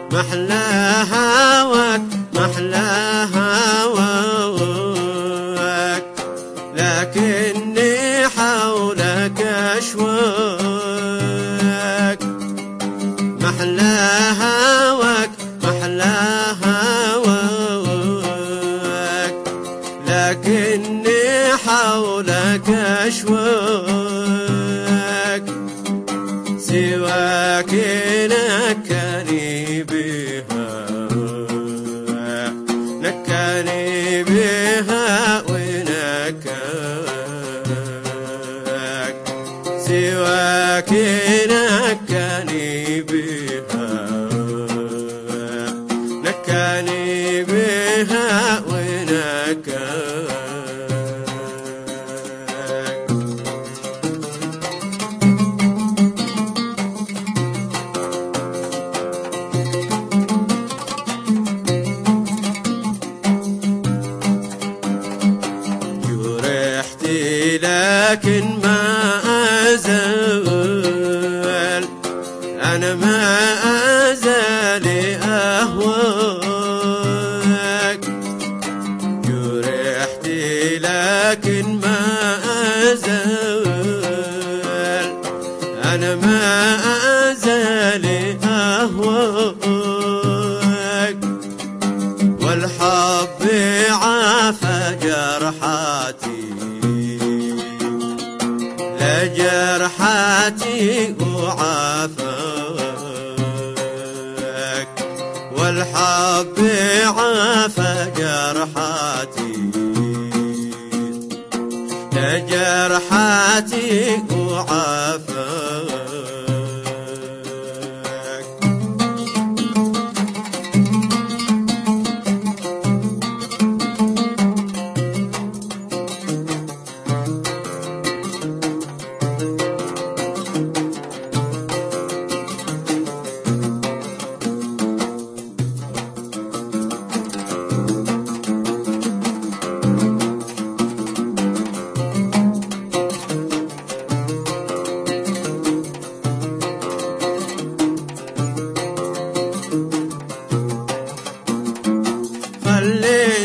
محلى هواك محلى هواك، لكني حولك أشواك. محلى هواك محلى هواك، لكني حولك أشواك. سواك نكاني بها نكاني بها ونكاك. سواك نكاني بها نكاني بها ونكاك. لكن ما أزال أنا ما أزال أهواك. جرحتي لكن ما أزال أنا ما أزال أهواك. والحب عافى جرحاتي لجرحاتي وعافاك. والحب عافى جرحاتي لجرحاتي وعافاك. خلي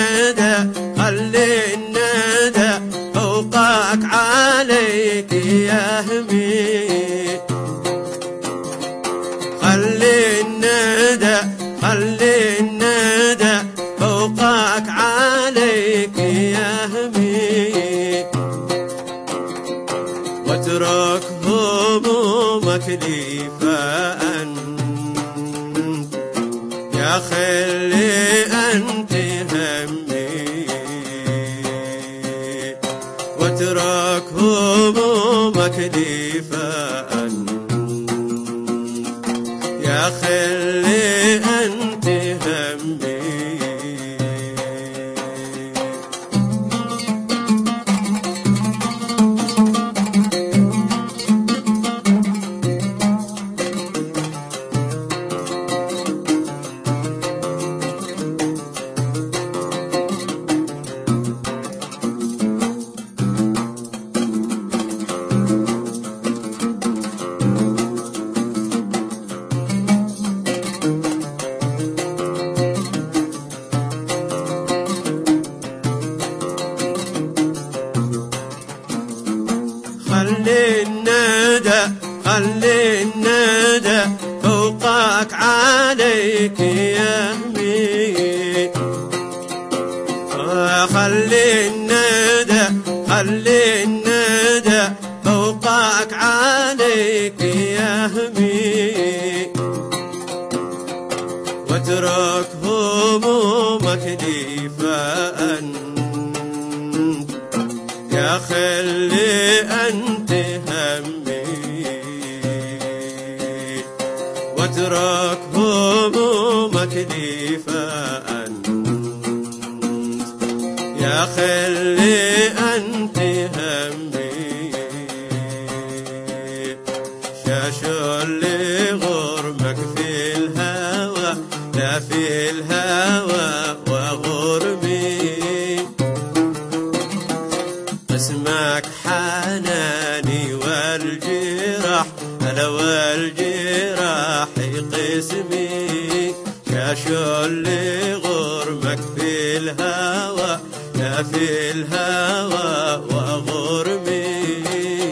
الندى فوقك عليك يهمي. خلي الندى فوقك عليك يهمي. واترك همومك لي فأنت يا خلي أنت همي. واترك همومك لي فأنت يا خلي أنت همي. خلي الندى فوقك عليك يهمي. خلي الندى فوقك عليك يهمي. واترك همومك لي فأنت يا خلي أنت همي. واترك همومك لي فأنت يا خلي أنت همي. شاش اللي غرمك في الهوى لا في الهوى وغرمي. اسمك حناني والجراح ألا والجراح قسمي. شاشو اللي غرمك في الهوى لا في الهوى وغرمي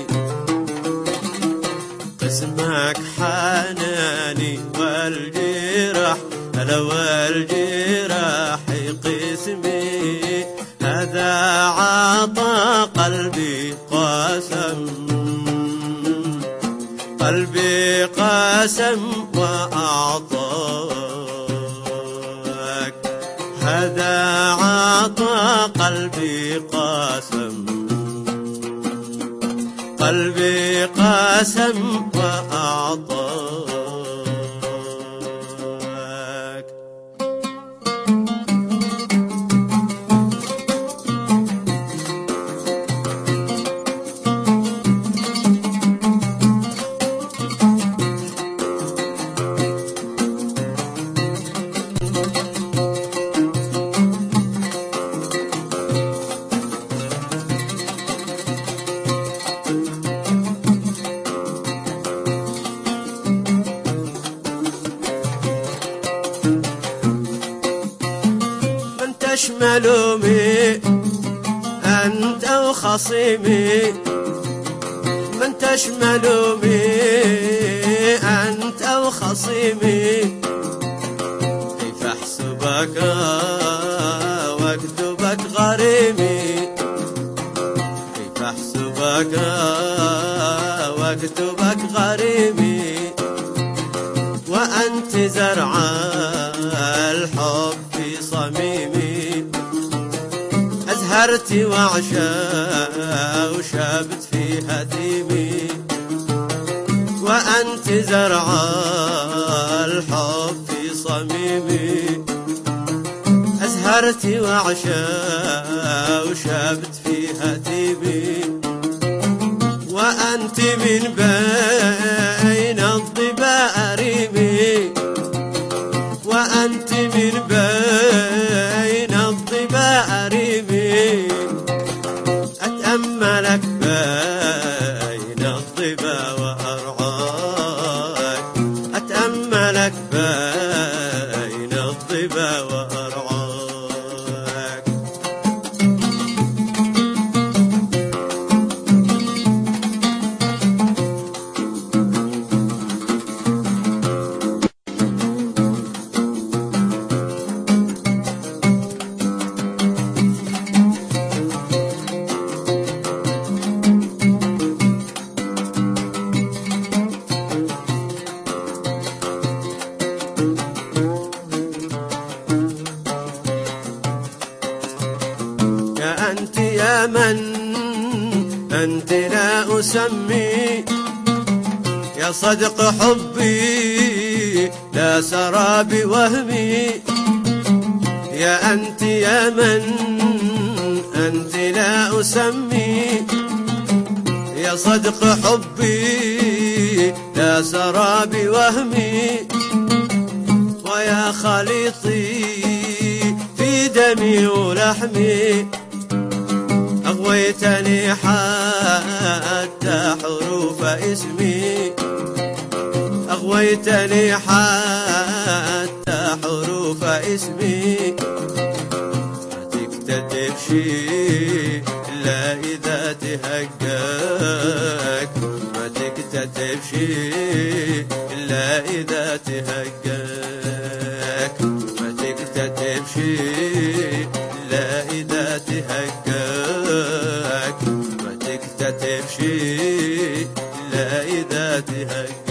قسمك حناني والجراح هلا والجراح قسمي هذا عطى قلبي قسم قلبي قسم وأعطاك هذا عطى قلبي قسم قلبي قسم وأعطاك ملومي أنت وخصيمي ما انتش ملومي أنت وخصيمي كيف أحسبك واكتبك غريمي كيف أحسبك واكتبك غريمي وأنت زرع الحب في صميمي أزهرت وعشا وشابت في هديمي وأنت زرع الحب في صميمي أزهرت وعشا وشابت في هديمي وأنت من بين الضباء ريمي وأنت من بين الضباء ريمي أتأملك بين الضباء وأرعاك أتأملك بين الضباء وأرعاك أنت يا من أنت لا أسمي يا صدق حبي لا سرى بوهمي يا أنت يا من أنت لا أسمي يا صدق حبي لا سرى بوهمي ويا خليطي في دمي ولحمي أغويتني حتى حروف اسمي أغويتني حتى حروف اسمي ما تكتب شيء إلا إذا تهجاك ما تكتب شيء إلا إذا تهجاك ما تكتب شيء إلا إذا تهجاك ما تكتب شيء إلا إذا تهجاك